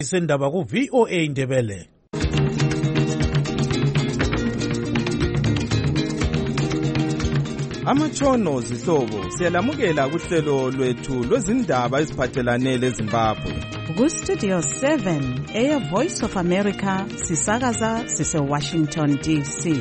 Isendaba ku VOA Indebele. Amatshono zihlobo siyalamukela kuhlelo lwethu lwezindaba eziphathelane leZimbabwe. Ku Studio 7 Air Voice of America sisakaza sise Washington DC.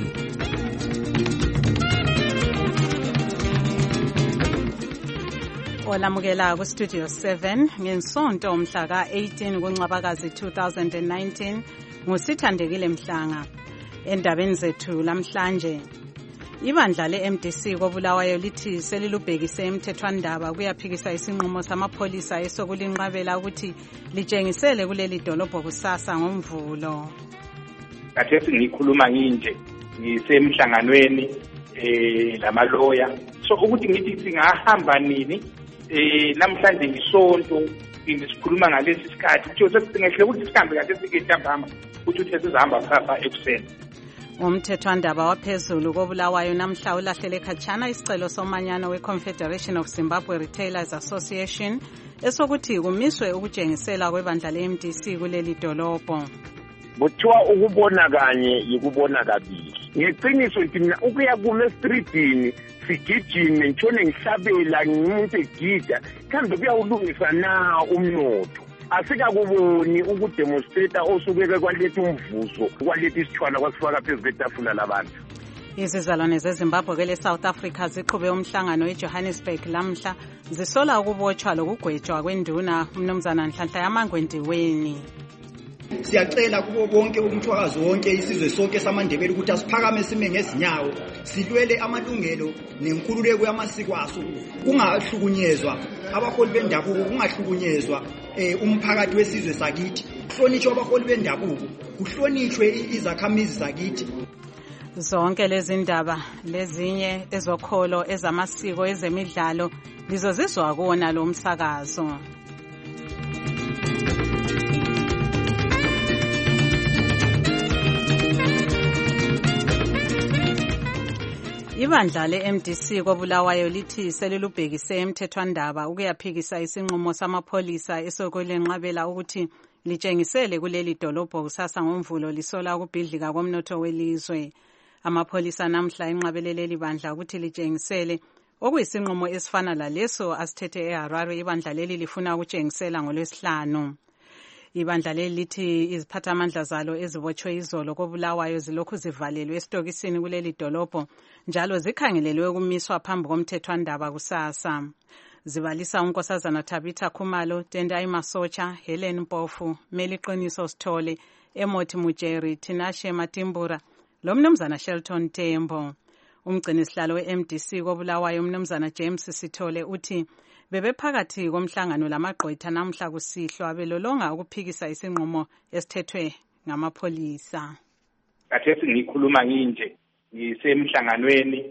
Olamukela ku Studio 7 ngesonto mhla ka-18 kuNcwabakazi 2019 ngusithandekile Mhlanga. Endabeni zethu lamhlanje, ibandla le-MDC koBulawayo lithi selilubhekise emthethwandaba kuyaphikisa isinqumo samapholisa esokulinqabela ukuthi litshengisele kuleli dolobho kusasa ngoMvulo. Khathesi ngikhuluma nginje ngisemhlanganweni lamaloya, so ukuthi ngithi singahamba nini namhlanje ngisonto ngisikhuluma ngalesi sikhathi ukuthi singehle ukuthi sihambe kahle sike ntambama ukuthi sizahamba kusasa ekuseni. Umthethwandaba waphezulu koBulawayo namhla ulahlele khatshana isicelo somanyano we-Confederation of Zimbabwe Retailers Association esokuthi kumiswe ukutshengisela kwebandla le-MDC kuleli dolobho. Kuthiwa ukubona kanye yikubona kabili. Ngeqiniso ngithi mina ukuya kuma estreetini sigijime ngitshone ngihlabela ngumuntu egida kambe kuyawulungisa na umnotho. Asikakuboni ukudemonstrata osubeke kwaletha umvuzo kwaletha isithwana kwasifaka phezu kwetafula labantu. Izizalwane zeZimbabwe kwele South Africa ziqhube umhlangano eJohannesburg lamhla zisola ukubotshwa lokugwetshwa kwenduna umnumzana Nhlanhla yaMangwendiweni. Siyacela kubo bonke umthwakazi wonke isizwe sonke samaNdebele ukuthi asiphakame sime ngezinyawo silwele amalungelo nenkululeko yamasiko aso, kungahlukunyezwa abaholi bendabuko, kungahlukunyezwa umphakathi wesizwe sakithi, kuhlonishwe abaholi bendabuko, kuhlonishwe izakhamizi zakithi. Zonke lezi ndaba lezinye ezokholo ezamasiko ezemidlalo lizozizwa kuona lo msakazo. Ibandla le-MDC koBulawayo lithi selilubhekise emthethwandaba ukuyaphikisa isinqumo samapholisa esokulenqabela ukuthi litshengisele kuleli dolobho kusasa ngoMvulo lisola ukubhidlika komnotho welizwe. Amapholisa namhla enqabelele libandla ukuthi litshengisele okuyisinqumo esifana laleso asithethe eHarare. Ibandla leli lifuna ukutshengisela ngoLwesihlanu. Ibandla leli lithi iziphathamandla zalo ezibotshwe izolo koBulawayo zilokhu zivalelwe esitokisini kuleli dolobho njalo zikhangelelwe ukumiswa phambi komthethwandaba kusasa. Zibalisa uNkosazana Tabitha Khumalo, Tendai Masocha, Helen Mpofu, Meliqiniso Sithole, Emothi Mujeri, Tinashe Matimbura, lo mnumzana Shelton Tembo. Umgcinisihlalo we-MDC koBulawayo umnumzana James Sithole uthi bebephakathi komhlangano lamagqwetha namhla kusihlwa belolonga ukuphikisa isinqumo esithethwe ngamapholisa. Khathesi ngikhuluma nginje ngisemhlanganweni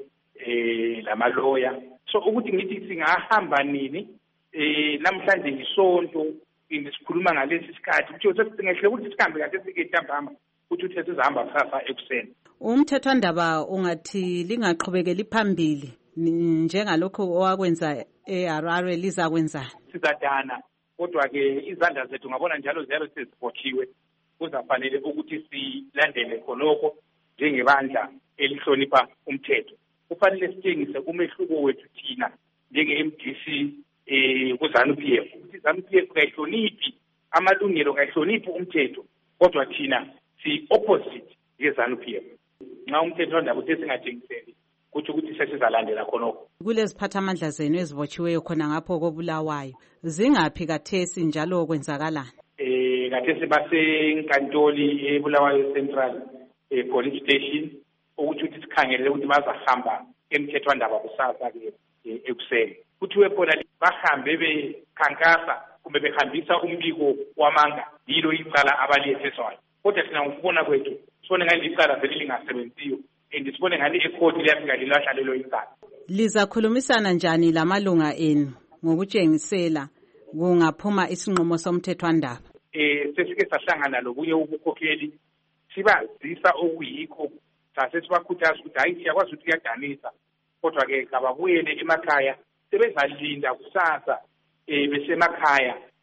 lamaloya, so ukuthi ngithi singahamba nini namhlanje ngisonto ngisikhuluma ngalesi sikhathi ukuthi singehle ukuthi sihambe kahle sike ntambama ukuthi sizahamba kusasa ekuseni. Umthethwandaba ungathi lingaqhubekeli phambili njengalokho owakwenza eHarare lizakwenza. Sizadana kodwa ke izandla zethu ngabona njalo ziyabe sezibotshiwe, kuzafanele ukuthi silandele khonokho njengebandla elihlonipha umthetho. Kufanele sitshengise umehluko wethu thina njenge-MDC ku-ZANU-PF ukuthi ZANU-PF kayihloniphi amalungelo, kayihloniphi umthetho, kodwa thina si-opposite ye-ZANU-PF. Nxa umthethwandaba uthi singatshengiseli kuthi ukuthi sesizalandela khonokho. Kuleziphathamandla zenu ezibotshiweyo khona ngapho koBulawayo zingaphi kathesi njalo kwenzakalani? Kathesi basenkantoli eBulawayo Central Police Station ukuthi sikhangelele ukuthi bazahamba emthethwandaba kusasa ke ekuseni. Kuthiwe khona bahambe bekhankasa kumbe behambisa umbiko wamanga, yilo icala abaliyetheswayo. Kodwa thina ngokubona kwethu sibone ngani icala vele lingasebenziyo sibone ngani ekhoti liyafika lilahla lelo icala. Lizakhulumisana njani lamalunga enu ngokutshengisela kungaphuma isinqumo somthethwandaba? Sesike sahlangana lokunye ubukhokheli sibazisa okuyikho sase sibakhuthaza ukuthi hayi siyakwazi ukuthi kuyadanisa, kodwa ke kababuyele emakhaya sebezalinda kusasa besemakhaya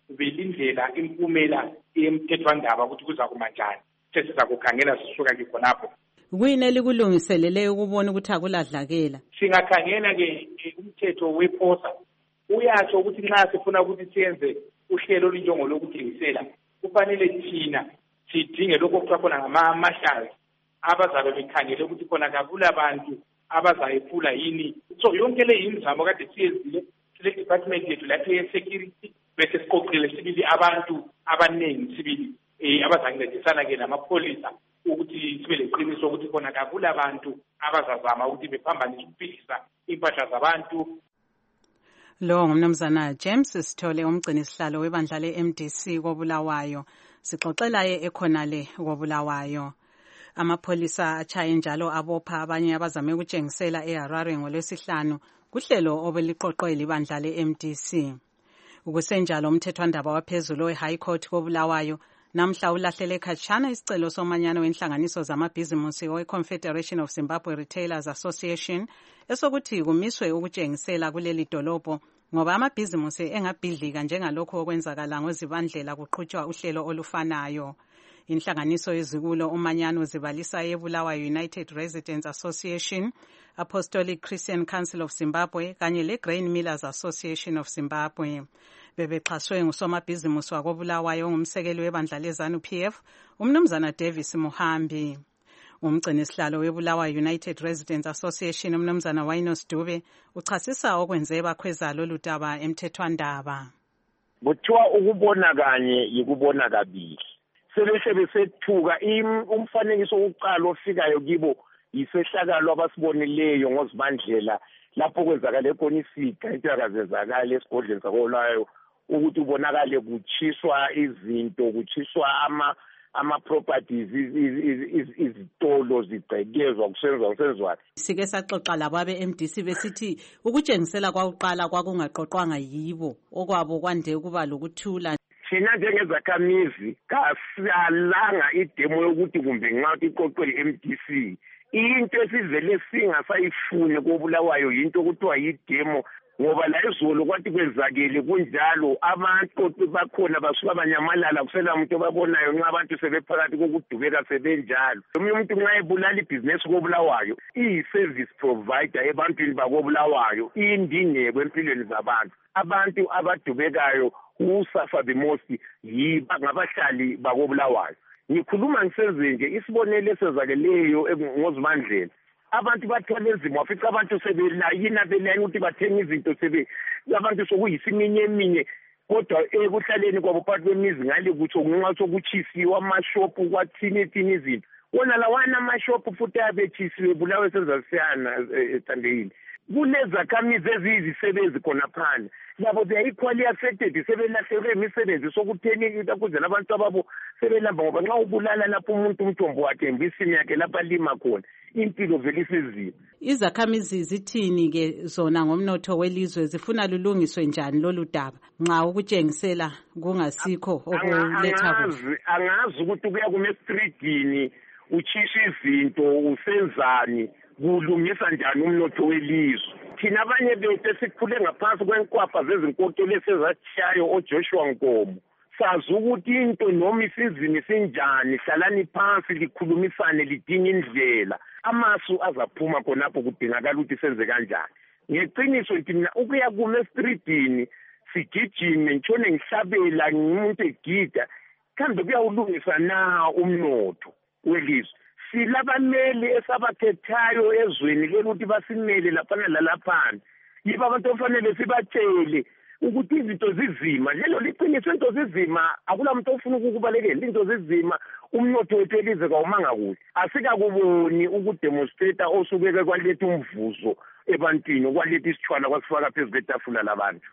belindlela impumela yemthethwandaba ukuthi kuza kuma njani. Sesiza kukhangela sisuka ke khonapho. Kuyini elikulungiselele ukubona ukuthi akuladlakela? Singakhangela-ke umthetho wephosa uyatsho ukuthi nxa sifuna ukuthi siyenze uhlelo olunjengo lokuthengisela kufanele thina sidinge lokho kuthiwa khona ngama-marshals abazabe bekhangele ukuthi khona kabula abantu abazayephula yini. So yonke le imizamo kade siyezile sile department yethu lapho ye-security bese siqoqile sibili abantu abaningi sibili abazancedisana-ke namapholisa ukuthi sibe leqiniso ukuthi khona kabula abantu abazazama ukuthi bephambanise ukuphikisa impahla zabantu. Lo ngumnumzana James Sithole umgcini sihlalo webandla le-MDC koBulawayo. Sixoxelaye ekhonale koBulawayo. Amapholisa achaye njalo abopha abanye abazame ukutshengisela eHarare ngolwesihlanu kuhlelo obeliqoqwe libandla le-MDC. Ukusenjalo umthethwandaba waphezulu we-High Court koBulawayo namhla ulahlele khatshana isicelo somanyano wenhlanganiso zamabhizimusi we-Confederation of Zimbabwe Retailers Association esokuthi kumiswe ukutshengisela kuleli dolobho ngoba amabhizimusi engabhidlika njengalokho okwenzakala ngozibandlela kuqhutshwa uhlelo olufanayo. Inhlanganiso yezikulo umanyano zibalisa yeBulawayo United Residents Association, Apostolic Christian Council of Zimbabwe kanye le-Grain Millers Association of Zimbabwe. Bebexhaswe ngusomabhizimusi wakoBulawayo ongumsekeli webandla leZANU-PF, umnumzana Davis Muhambi. Umgcini sihlalo weBulawayo United Residents Association umnumzana Wainos Dube uchasisa okwenze bakhweza lolu daba emthethwandaba. Kuthiwa ukubona kanye yikubona kabili. Sebesethuka umfanekiso wokuqala ofikayo kibo yisehlakalo abasibonileyo ngozibandlela lapho kwenzakala khona isiga into yakazenzakala esigodleni sakoBulawayo ukuthi ubonakale kuchiswa izinto kuchiswa ama-properties izitolo zigcekezwa kusenzwa. Sike saxoxa labo abe-MDC besithi ukutshengisela kwakuqala kwakungaqoqwanga yibo okwabo kwande ukuba lokuthula. Thina njengezakhamizi kasalanga idemo yokuthi kumbe nxa iqoqwe i-MDC into esivele singasayifuni koBulawayo yinto kuthiwa yidemo ngoba la izolo kwathi kwenzakele kunjalo abaqoqi bakhona basuka banyamalala kusela umuntu obabonayo nxa abantu sebephakathi kokudubeka sebenjalo. Omunye umuntu nxa ebulala ibhizinesi koBulawayo iyi-service provider ebantwini bakoBulawayo indingeko empilweni zabantu. Abantu abadubekayo usafa the most ngabahlali bakoBulawayo. Ngikhuluma ngisezenje isibonelo esezakeleyo ngozibandlela. Abantu bathola ezimo wafica abantu sebelayina belayina ukuthi bathenga izinto abantu sokuyisiminyeminya kodwa ekuhlaleni kwabo phakathi kwemizi ngale kutsho ngenxa sokuchisiwa amashopu kwathini izinto. Wona lawana amashopu futhi abethisiwe Bulawayo senzasiyana ethandeni. Kulezakhamizi eziyizisebenzi khona phana labo they are equally affected sebelahlekelwe imisebenzi sokutheni ukuze nabantu ababo sebelamba ngoba nxa ubulala lapho umuntu umthombo wakhe embisini yakhe lapha lima khona impilo vele isizima. Izakhamizi zithini ke zona ngomnotho welizwe zifuna lulungiswe njani lolu daba nxa ukutshengisela kungasikho okuletha kuhle? Angazi ukuthi kuya kuma-streetini uchisha izinto usenzani kulungisa njani umnotho welizwe. Thina abanye bethu esikhule ngaphansi kwenkwapha zezinkokeli esezashayo oJoshua Nkomo sazi ukuthi into noma isizini sinjani hlalani phansi likhulumisane lidinga indlela amasu azaphuma khonapho kudingakala ukuthi senze kanjani. Ngeqiniso thina ukuya kuma-streetini sigijime ngitshone ngihlabela ngumuntu egida kambe kuyawulungisa na umnotho welizwe. Silabameli esabakhethayo ezweni lokuthi basimele laphana lalaphana. Yibo abantu ofanele sibatshele ukuthi izinto zizima. Lelo liqiniso into zizima akula muntu ofuna ukukubalekela into zizima umnotho wethu elizwe kawumanga kuhle. Asikakuboni ukudemonstrate osubeke kwaletha umvuzo ebantwini kwaletha isithwala kwasifaka phezu kwetafula labantu.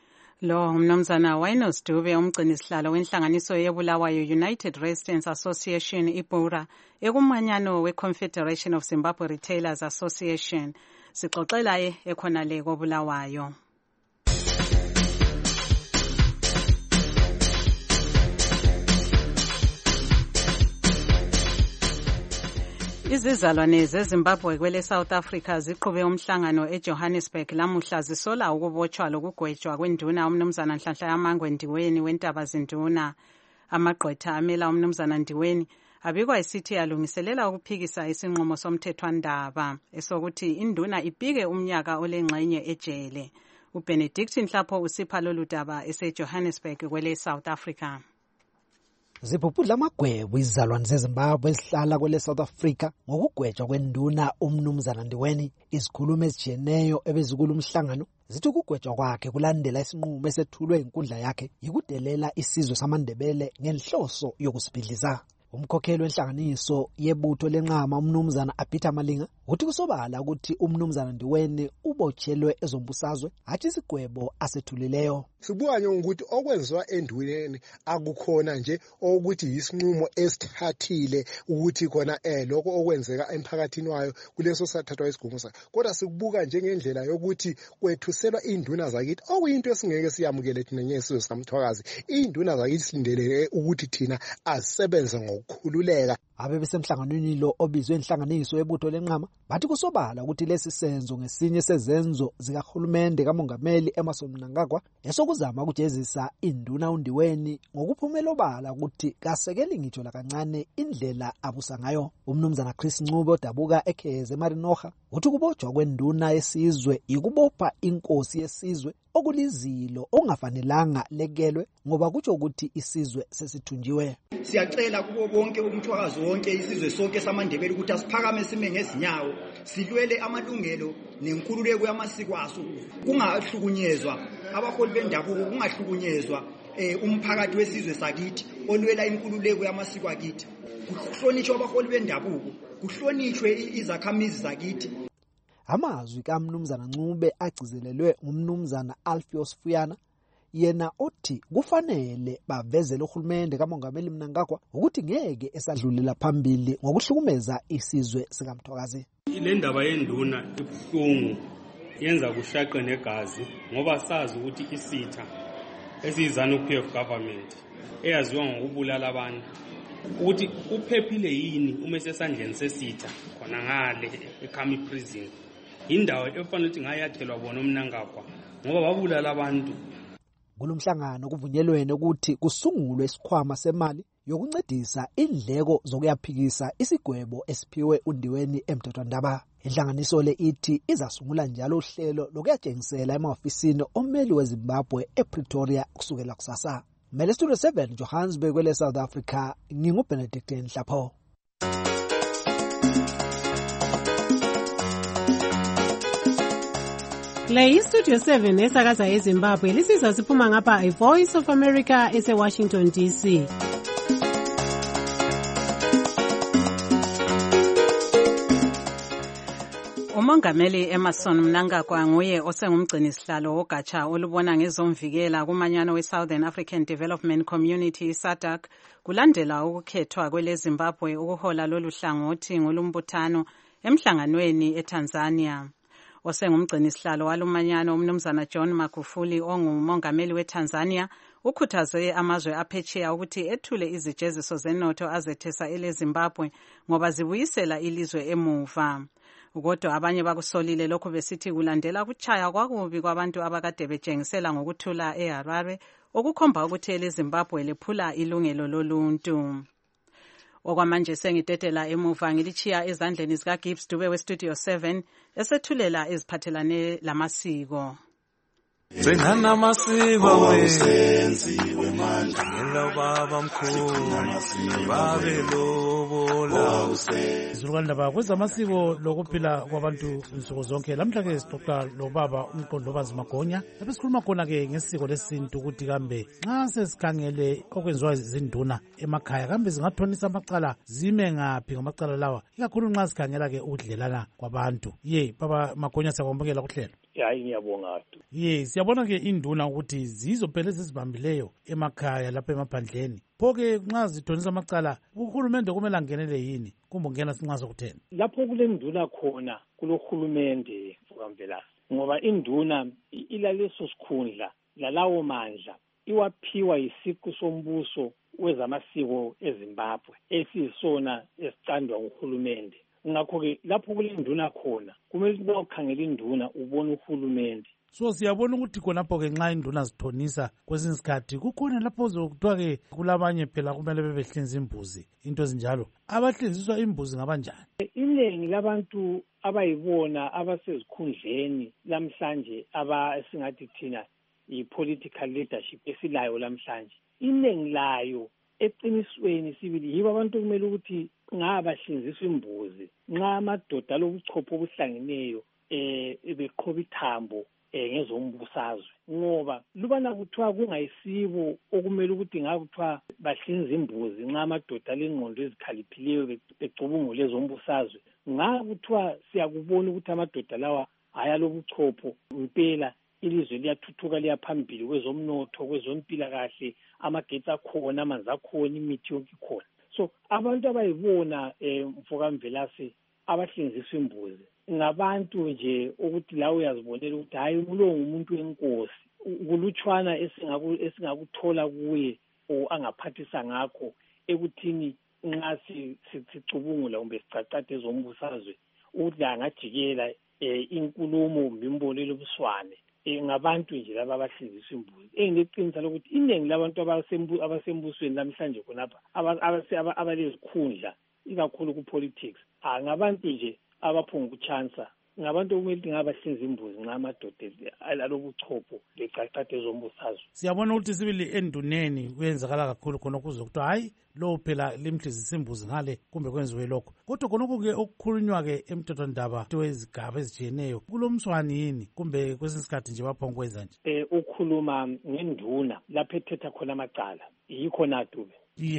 Lo mnumzana Wainos Dube umgcini sihlalo wenhlanganiso yeBulawayo United Residents Association iBura ekumanyano we-Confederation of Zimbabwe Retailers Association. Sixoxelaye ekhonale koBulawayo. Izizalwane zeZimbabwe kwele South Africa ziqhube umhlangano eJohannesburg lamuhla zisola ukubotshwa lokugwetshwa kwenduna umnumzana Nhlanhla Yamangwe Ndiweni wentaba zinduna. Amagqwetha amela umnumzana Ndiweni abikwa isithi alungiselela ukuphikisa isinqumo somthethwandaba esokuthi induna ipike umnyaka olengxenye ejele. uBenedict Nhlapho usipha lolu daba eseJohannesburg kwele South Africa. Zibhubhudla amagwebu izizalwane zeZimbabwe ezihlala kwele South Africa ngokugwetshwa kwenduna umnumzana Ndiweni. Izikhulumi ezijiyeneyo ebezikula umhlangano zithi ukugwetshwa kwakhe kulandela isinqumo esethulwe inkundla yakhe yikudelela isizwe samaNdebele ngenhloso yokusibhidliza. Umkhokheli wenhlanganiso yebutho lenqama umnumzana Abita Malinga uthi kusobala ukuthi umnumzana Ndiweni ubotshelwe ezombusazwe athi isigwebo asethulileyo. Sibuka nje ukuthi okwenziwa endweni akukhona nje ukuthi isinqumo esithathile ukuthi khona lokho okwenzeka emphakathini wayo kuleso sathathwa isigwebo sakhe, kodwa sikubuka njengendlela yokuthi kwethuselwa induna zakithi okuyinto esingeke siyamukele thina ngesizwe samthwakazi. Induna zakithi silindeleke ukuthi thina asebenze ngokukhululeka. Abebesemhlanganweni lo obizwe inhlanganiso yebutho lenqama bathi kusobala ukuthi lesi senzo ngesinye sezenzo zikahulumende kamongameli Emmerson Mnangagwa esokuzama ukujezisa induna uNdiweni ngokuphumela obala ukuthi kasekeli ngitsho la kancane indlela abusa ngayo. Umnumzana Chris Ncube odabuka ekheze Marinoha uthi kubotshwa kwenduna yesizwe ikubopha inkosi yesizwe okulizilo ongafanelanga lekelwe ngoba kutsho ukuthi isizwe sesithunjiwe. Siyacela kubo bonke umthwakazi wonke isizwe sonke samaNdebele ukuthi asiphakame sime ngezinyawo silwele amalungelo nenkululeko yamasiko aso, kungahlukunyezwa abaholi bendabuko, kungahlukunyezwa umphakathi wesizwe sakithi olwela inkululeko yamasiko akithi, kuhlonishwe abaholi bendabuko, kuhlonishwe izakhamizi zakithi. Amazwi kaMnumzana Ncube agcizelelwe ngumnumzana Alpheus Fuyana yena othi kufanele bavezele uhulumende kamongameli Mnangagwa ukuthi ngeke esadlulela phambili ngokuhlukumeza isizwe sikamthwakazi. Le ndaba yenduna ibuhlungu yenza kushaqe negazi ngoba sazi ukuthi isitha esizanu-PF government eyaziwa ngokubulala abantu ukuthi uphephile yini uma esesandleni sesitha khona ngale eKhami prison. Indawo efanele ukuthi ngayathelwa bona uMnangagwa ngoba babulala abantu. Kulomhlangano kuvunyelwene ukuthi kusungulwe isikhwama semali yokuncedisa indleko zokuyaphikisa isigwebo esiphiwe uNdiweni emthethwandaba. Inhlanganiso le ithi izasungula njalo uhlelo lokuyatshengisela emahofisini ommeli weZimbabwe ePretoria kusukela kusasa. Mele Studio 7 Johannesburg kwele South Africa, nginguBenedict Nhlapho. Le Studio 7 esakaza eZimbabwe lisizwa siphuma ngapha iVoice of America eseWashington DC. Umongameli Emmerson Mnangagwa nguye osengumgcinisihlalo wogatsha olubona ngezomvikela kumanyano we-Southern African Development Community SADC kulandela ukukhethwa kwele Zimbabwe ukuhola lolu hlangothi ngolumbuthano emhlanganweni eTanzania. Osengumgcinisihlalo walumanyano umnumzana John Magufuli ongumongameli weTanzania ukhuthaze amazwe aphetsheya ukuthi ethule izijeziso zenotho azethesa ele Zimbabwe ngoba zibuyisela ilizwe emuva. Kodwa abanye bakusolile lokho besithi kulandela ukuchaya kwakubi kwabantu abakade betshengisela ngokuthula eHarare okukhomba ukuthi ele Zimbabwe lephula ilungelo loluntu. Okwamanje sengitetela emuva ngilichiya ezandleni zika Gibbs Dube we Studio 7 esethulela eziphathelane lamasiko. Sengana masiko wesenziwe manje ngelo baba mkhulu babe lobola izulukandaba kwezamasiko lokuphila kwabantu insuku zonke. Lamhla ke sixoxa lobaba uMqondlobazi Magonya lapho sikhuluma khona ke ngesiko lesintu ukuthi kambe nxa sesikhangele okwenziwa izinduna emakhaya kambe zingathonisa amacala zime ngaphi ngamacala lawa, ikakhulu nxa sikhangela ke ukudlelana kwabantu. Baba Magonya siyakwamukela kuhlelo. Hayi ngiyabonga. Siyabona ke induna ukuthi zizo phela ezizibambileyo emakhaya lapha emaphandleni. Phoke nxa zithonisa amacala uhulumende kumele angenele yini kumbe ungena sinxa sokuthena? Lapho kulenduna khona kulohulumende fukamvelasi ngoba induna ilaleso sikhundla lalawo mandla iwaphiwa isiqu sombuso wezamasiko eZimbabwe esisona esicandwa nguhulumende. ngakho-ke lapho kule nduna khona kumele ukuthi bawukhangela induna ubone uhulumende. So siyabona ukuthi khonapho-ke nxa induna zithonisa kwesinye isikhathi kukhona lapho kuthiwa-ke kulabanye phela kumele bebehlinza imbuzi into ezinjalo. Abahlinziswa imbuzi ngabanjani? Iningi labantu abayibona abasezikhundleni lamhlanje esingathi thina i-political leadership esilayo lamhlanje, iningi layo eqinisweni sibili yibo abantu kumele ukuthi ngabahlinziswa imbuzi nxa amadoda lobuchopho obuhlangeneyo beqhoba ithambo ngezombusazwe, ngoba lubana kuthiwa kungayisibo okumele ukuthi ngakuthiwa bahlinza imbuzi nxa amadoda alengqondo ezikhaliphileyo becubungule ezombusazwe, ngakuthiwa siyakubona ukuthi amadoda lawa ayalobuchopho impela. Ilizwe liyathuthuka liyaphambili kwezomnotho, kwezompilakahle, amagetsi akhona, amanzi akhona, imithi yonke ikhona. So abantu abayibona Mfokamvelase abahlinziswa imbuzi ngabantu nje ukuthi lawe uyazibonela ukuthi hayi ulo ngumuntu wenkosi, kulutshwana esingakuthola kuye angaphathisa ngakho ekuthini nxa sicubungula kumbe sicacade ezombusazwe ukuthi angajikela inkulumo mbimbolo obuswane ngabantu nje laba abahlinziswa imbuzi. Engineqinisa lokuthi iningi labantu abasembusweni namhlanje khonapha abalezikhundla ikakhulu ku-politics ngabantu nje abaphunga ukuchansa, ngabantu okumele ukuthi ngabahlinza imbuzi nxa amadoda alobuchopho becacade ezombusazwe. Siyabona ukuthi sibili enduneni kuyenzakala kakhulu khona kuze kuthiwa hayi lo phela limhlizisa imbuzi ngale kumbe kwenziwe lokho. Kodwa khonokho-ke okukhulunywa-ke emthethwandaba wezigaba ezitshiyeneyo kulomswani yini kumbe kwesinye isikhathi nje baphonga ukwenza nje? Ukhuluma ngenduna lapho ethetha khona amacala yikho natube.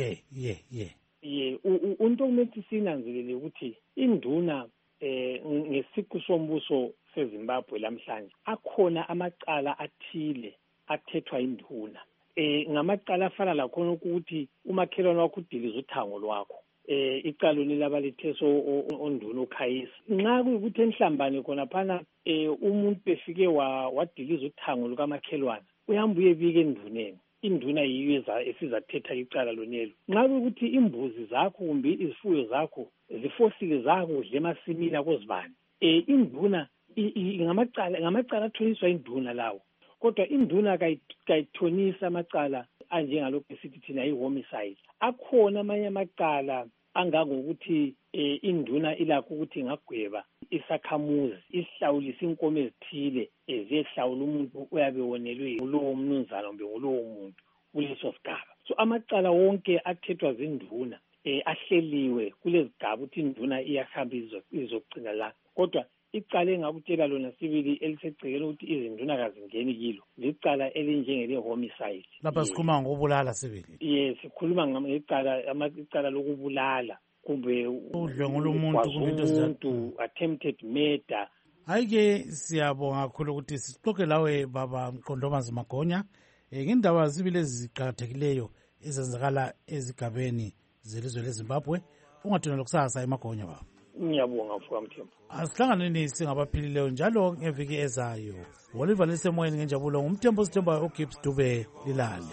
Into okumele ukuthi sinanzelele ukuthi induna ngesiqu sombuso seZimbabwe lamhlanje akhona amacala athile athethwa induna. Ngamacala afana lakhona ukuthi umakhelwane wakho udiliza uthango lwakho, icala lelabaletheso onduna uKhayisa. Nxa kuyikuthi enhlambane khona phana umuntu befike wadiliza uthango lukamakhelwane uyahamba uyebika enduneni, induna yiyo esizathetha icala lonelo. Nxa kuyikuthi imbuzi zakho kumbe izifuyo zakho zifosile zakudla emasimini akozibani, induna ngamacala athoniswa induna lawo. Kodwa induna kayithonisa amacala anjengalokhu esithi thina i-homicide. Akhona amanye amacala angangokuthi induna ilakho ukuthi ingagweba isakhamuzi, isihlawulisa inkomo ezithile ziyehlawula umuntu oyabe wonelwe ngulowo mnumzana kumbe ngulowo muntu kuleso sigaba. So amacala wonke athethwa zinduna ahleliwe kulezigaba ukuthi induna iyahamba izogcina la. Kodwa icala engakutshela lona sibili elisegcekeni ukuthi izinduna kazingeni kilo licala elinjengele-homicide. Lapha sikhuluma ngokubulala sibili. Sikhuluma icala lokubulala kumbe udlwengula umuntu kumbe into ezinjalo, attempted murder. Hayi-ke siyabonga kakhulu ukuthi sixoxe lawe baba Mqondobazi Magonya ngendaba zibili eziqakathekileyo ezenzakala ezigabeni zelizwe leZimbabwe. Ungathina lokusasa eMagonya baba. Ngiyabonga Mfowamthembu. Asihlanganeni singabaphilileyo njalo ngeviki ezayo. Oliver lisemoyeni ngenjabulo ngumthembu sithembayo uGibbs Dube Lilale.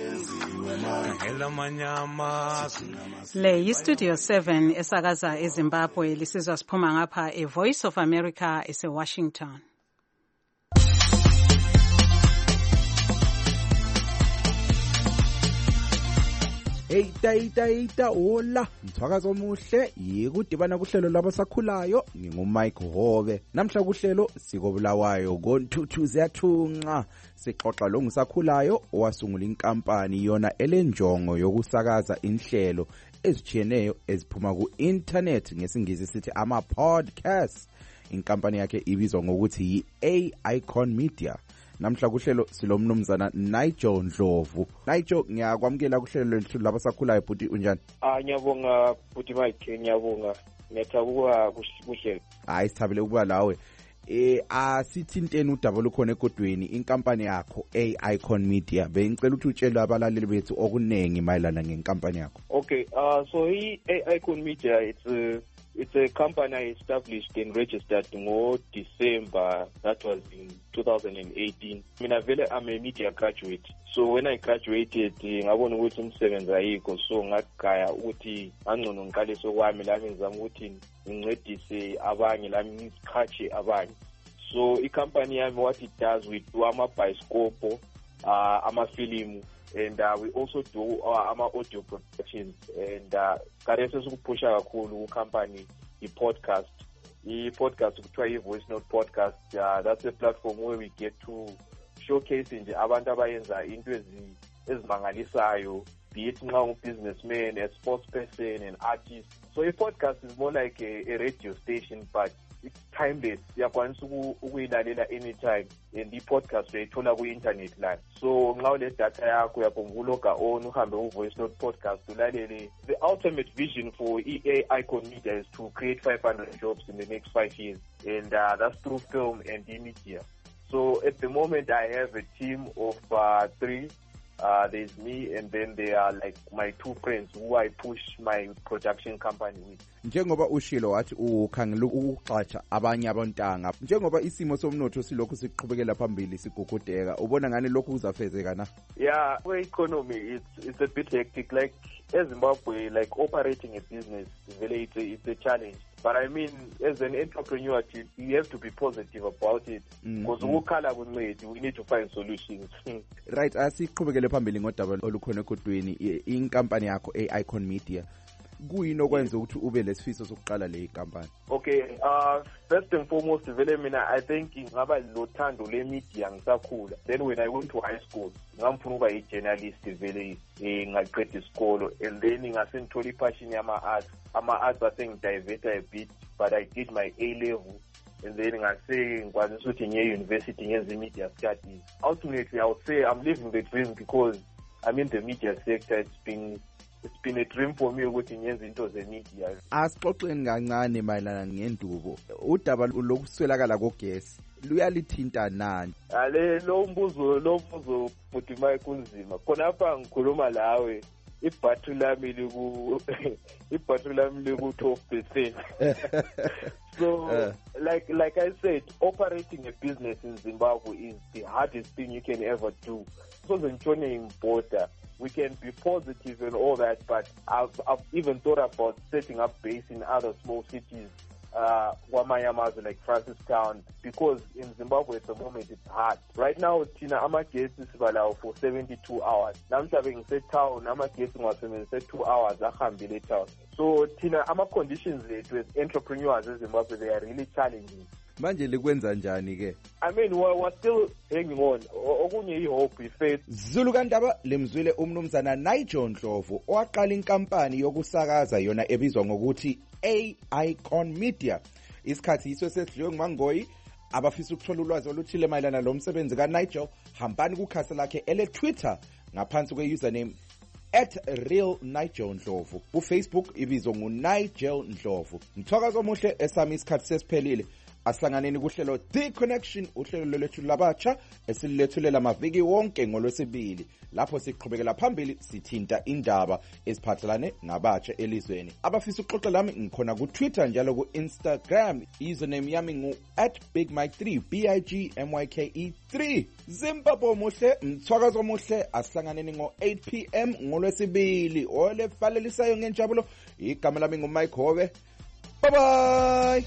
Le yiStudio 7 esakaza eZimbabwe lisizwa siphuma ngapha eVoice of America eseWashington. Eita hola mthwakazo omuhle yikudibana kuhlelo labasakhulayo ngingumike Hobe. Namhla kuhlelo sikobulawayo koNthuthu ziyathunqa sixoxa lo ngisakhulayo owasungula inkampani yona elenjongo yokusakaza inhlelo ezichiyeneyo eziphuma ku-internet ngesingisi sithi ama-podcast. Inkampani yakhe ibizwa ngokuthi yi-A-Icon Media. Namhla kuhlelo silomnumzana Nigel Ndlovu. Nigel, ngiyakwamukela kuhlelo lwethu labasakhulayo bhuti, unjani? Ngiyabonga bhuti Mike, ngiyabonga. Ngiyathabuka kuhlelo. Hayi sithabile ukuba lawe. Asithinteni udaba lukhona ekodweni inkampani yakho A-Icon Media. Bengicela ukuthi utshele abalaleli bethu okunengi mayelana ngenkampani yakho. Okay, so i-A-Icon Media It's a company I established and registered in December. That was in 2018. I'm a media graduate. So when I graduated, ngabona ukuthi umsebenzi ayikho, so ngagaya ukuthi angcono ngiqalise kwami lami ngizama ukuthi ngincedise abanye lami ngiqhatshe abanye. So i-company yami, what it does, we do ama-bioscope, ama-film, and we also do ama-audio productions. And karese sikuphusha kakhulu ku-company i-podcast. I-podcast kuthiwa i-Voice Note Podcast. That's a platform where we get to showcase nje abantu abayenza into ezimangalisayo, be it nxa businessman, a sports person, an artist. So i-podcast is more like a radio station, but it's timeless. Uyakwanisa ukuyilalela anytime, and i-podcast uyayithola ku-internet line. So nxa ule data yakho uyaphonguloga on uhambe u-Voice Note Podcast ulalele. The ultimate vision for EA Icon Media is to create 500 jobs in the next 5 years, and that's through film and media. So at the moment I have a team of 3. There's me, and then there are like my 2 friends who I push my production company with. Njengoba ushilo wathi ukhangela ukuxatsha abanye abontanga, njengoba isimo somnotho silokhu siqhubekela phambili sigugudeka, ubona ngani lokhu kuzafezeka na? Yeah, our economy it's a bit hectic. Like eZimbabwe, like operating a business, really it's a challenge. But I mean, as an entrepreneur, you have to be positive about it, because we need to find solutions. Right, asiqhubekele phambili ngodaba olukhona ekodweni inkampani yakho Icon Media. Kuyini okwenza ukuthi ube lesifiso sokuqala le company? Okay, first and foremost, vele mina I think ngaba lothando le media ngisakhula. Then when I went to high school, ngamfuna ukuba i-journalist vele ngaqeda isikolo, and then ngase ngithola ipassion yama-arts. Ama-arts asengidiverte a bit, but I did my A level, and then ngase ngikwazisa ukuthi ngiye-university ngenza media studies. Ultimately, I would say I'm living the dream because I'm in the media sector. It's been a dream for me ukuthi ngenze into ze-media. Asixoxeni kancane mayelana ngendubo. Udaba lokuswelakala kogesi luyalithinta nani? Lo mbuzo futhi kunzima. Khonapha ngikhuluma lawe, ibhatri lami liku 12%. So like I said, operating a business in Zimbabwe is the hardest thing you can ever do. So the border, we can be positive and all that, but I've even thought about setting up base in other small cities, like Francistown, because in Zimbabwe at the moment it's hard. Right now, Tina, amagesi sibalawo for 72 hours. Namhlanje ngisetown, amagesi ngiwasebenzise 2 hours ahambile town. So Tina, conditions with entrepreneurs in Zimbabwe, they are really challenging. Manje likwenza njani ke? I mean, we're still hanging on. Okunye ihope, faith. Zulu kaNdaba lemzwile umnumzana Nigel Ndlovu owaqala inkampani yokusakaza yona ebizwa ngokuthi Icon Media. Isikhathi iso sesidliwe nguMangoyi. Abafisa ukuthola ulwazi oluthile mayelana lo msebenzi kaNigel, hambani kukhasi lakhe ele Twitter ngaphansi kwe-username @realNigelNdlovu. Ku-Facebook ibizwa nguNigel Ndlovu. Mthwakazo omuhle esami isikhathi sesiphelile. Asihlanganeni kuhlelo The Connection, uhlelo lwethu labatsha esilethulela amaviki wonke ngolwesibili, lapho siqhubekela phambili sithinta indaba eziphathelane nabatsha elizweni. Abafisa ukuxoxa lami ngikhona ku Twitter njalo ku Instagram, username yami ngu @BigMike3, BIGMYKE3. Zimbabwe muhle, mthwakazo muhle, asihlanganeni ngo-8 PM ngolwesibili. Ole falelisayo ngenjabulo, igama lami nguMike Hove. Bye bye.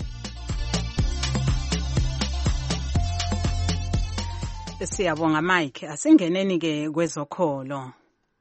Siyabonga Mike, asingeneni ke kwezokholo.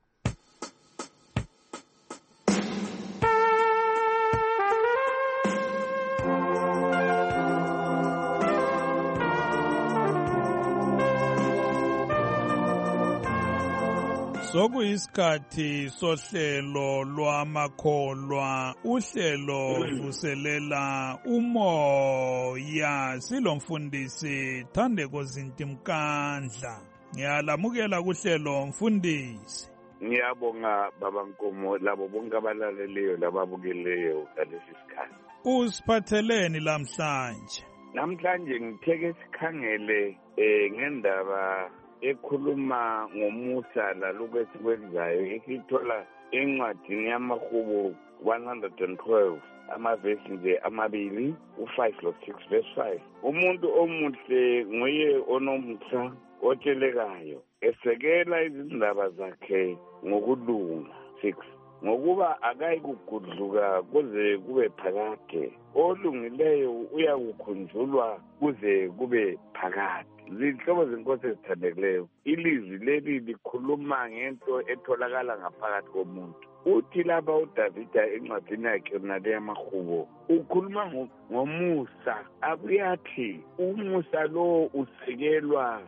Sokuyisikhathi sohlelo lwamakholwa, uhlelo vuselela umoya. Silomfundisi Thandeko Zintimkandla. Ngiyalamukela kuhlelo mfundisi. Ngiyabonga baba Nkomo labo bonke abalaleleyo lababukeleyo ngalesi sikhathi. Usiphatheleni lamhlanje? Namhlanje ngitheke sikhangele ngendaba ekhuluma ngomusa lalokho esikwenzayo, esithola encwadini yamahubo 112 amavesi nje amabili u5 lo6 verse 5. Umuntu omuhle nguye onomtha otshelekayo esekela izindaba zakhe ngokulunga. 6. Ngokuba akayikugudluka kuze kube phakade, olungileyo uyakukhunjulwa kuze kube phakade. Zihlobo zenkosi ezithandekileyo, ilizwi leli likhuluma ngento etholakala ngaphakathi komuntu. Uthi lapha uDavida encwadini yakhe nale yamahubo ukhuluma ngomusa, abuyathi umusa lo usekelwa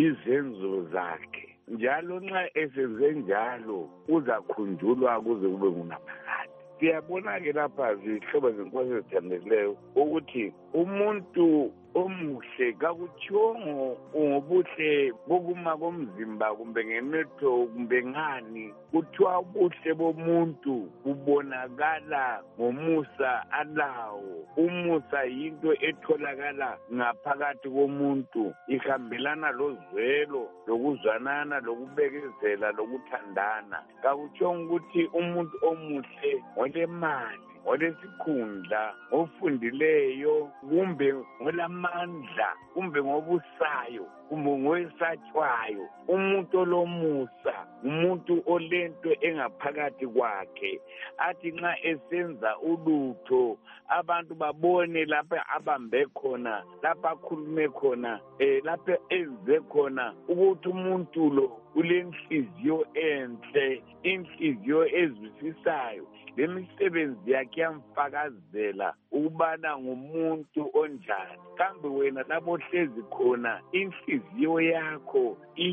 izenzo zakhe, njalo nxa esenze njalo uzakhunjulwa kuze kube ngunaphakade. Siyabona-ke lapha zihlobo zenkosi ezithandekileyo ukuthi umuntu omuhle kakutshongo ngobuhle bokuma komzimba kumbe ngenetho kumbe ngani, kuthiwa ubuhle bomuntu kubonakala ngomusa alawo. Umusa yinto etholakala ngaphakathi komuntu, ihambelana lozwelo, lokuzwanana, lokubekezela, lokuthandana. Kakutshongo ukuthi umuntu omuhle olemali, olesikhundla, ofundileyo, kumbe ngolamandla, kumbe ngobusayo, kumbe ngowesatshwayo. Umuntu olomusa umuntu olento engaphakathi kwakhe, athi nxa esenza ulutho abantu babone lapha abambe khona, lapha akhulume khona, lapha enze khona, ukuthi umuntu lo ulenhliziyo enhle, inhliziyo ezwisisayo. Lemisebenzi yakhe yamfakazela ukubana ngumuntu onjani. Kambe wena lapho ohlezi khona inhliziyo yakho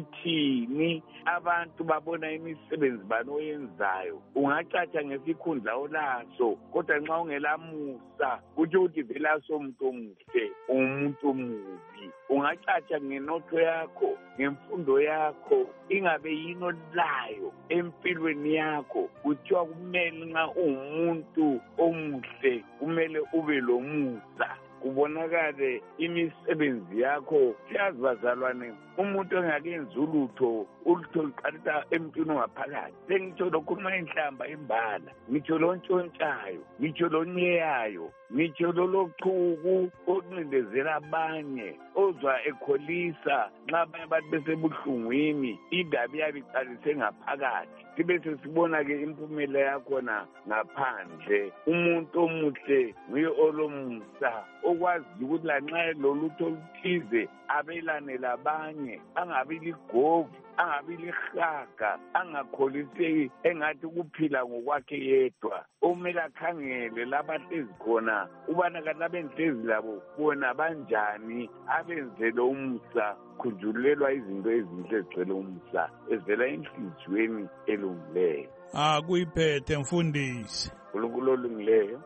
ithini? Abantu babona imisebenzi bani oyenzayo. Ungacatsha ngesikhundla olaso, kodwa nxa ungelamusa kutsho ukuthi vele somuntu omuhle umuntu omubi. Ungacatsha ngenotho yakho, ngemfundo yakho, ingabe yini olayo empilweni yakho. Kuthiwa kumele nxa umuntu omuhle kumele ube lomusa, kubonakale imisebenzi yakho. Siyazi bazalwane, umuntu ongakenzi ulutho luqalisa emntwini ongaphakathi. Sengitsho lokhuluma inhlamba imbala, ngitsho lontshontshayo, ngitsho lonyeyayo, ngitsho lolochuku okuncindezela abanye, ozwa ekholisa nxa abanye abantu besebuhlungwini, indaba iyabe iqalise ngaphakathi. Sibe sesibona-ke impumela yakhona ngaphandle. Umuntu omuhle nguye olomusa, okwazi ukuthi lanxa elolutho oluthize abelane labanye, angabi ligovu, angabi lihaga, angakholiseki engathi kuphila ngokwakhe yedwa. Omele akhangele labahlezi khona ubana kalabenhlezi labo bona banjani, abenzele umusa, khunjulelwa izinto ezinhle ezigcwele umusa ezivela enhliziyweni elungileyo. Kuyiphethe mfundisi. uNkulunkulu olungileyo,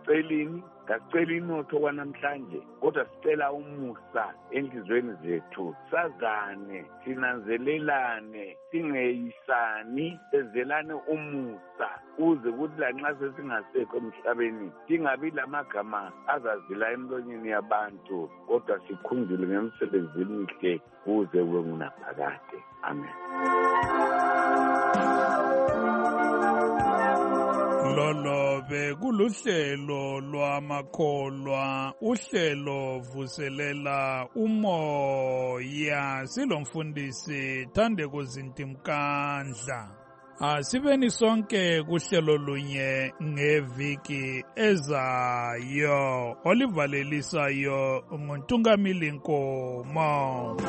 kasiceli inotho kwanamhlanje, kodwa sicela umusa enhlizweni zethu, sazane, sinanzelelane, singeyisani, sezelane umusa, uze ukuthi lanxa sesingasekho emhlabeni singabi lamagama azazila emlonyeni yabantu, kodwa sikhunjule ngemisebenzi emihle kuze kube ngunaphakade. Amen. Lolo bekuluhlelo lwamakholwa, uhlelo vuselela umoya, silomfundisi Thandeko Zintimkandla. Asibeni sonke kuhlelo lunye ngeviki ezayo, olivalelisayo nguNtungamili Nkomo.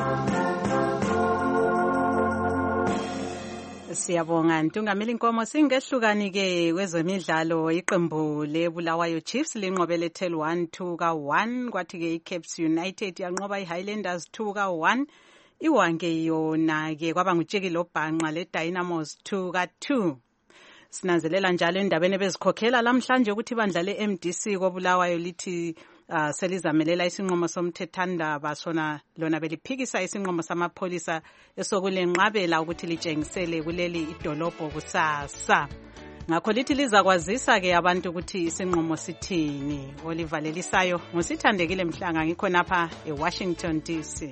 Siyabonga Ntungamili Nkomo. Singehlukani-ke kwezemidlalo, iqembu leBulawayo Chiefs linqobele Tel 1-1, kwathi-ke iCaps United yanqoba iHighlanders 2-1. Iwange yona-ke kwaba ngutsheki lobhanqa leDynamos 2-2. Sinanzelela njalo endabeni bezikhokhela lamhlanje ukuthi ibandla leMDC koBulawayo lithi selizamelela isinqumo somthethandaba sona lona beliphikisa isinqumo samapholisa esokulenqabela ukuthi litshengisele kuleli idolobho kusasa. Ngakho lithi lizakwazisa-ke abantu ukuthi isinqumo sithini. Olivalelisayo ngusithandekile Mhlanga, ngikho napha eWashington DC.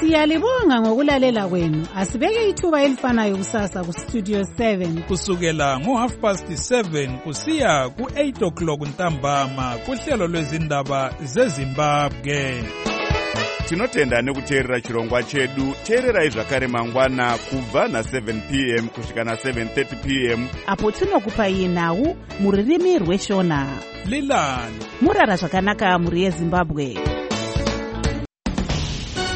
Siyalibonga ngokulalela kwenu. Asibeke ithuba elifanayo kusasa kuStudio 7 kusukela ngo7:30 kusiya ku8 ntambama kuhlelo lwezindaba zeZimbabwe. Tinotenda nekuteerera chirongwa chedu. Teererai zvakare mangwana kubva na7 p.m. kusvika na7:30 p.m. apo tinokupai nhau mururimi rweshona. Lilani murara zvakanaka muri yeZimbabwe.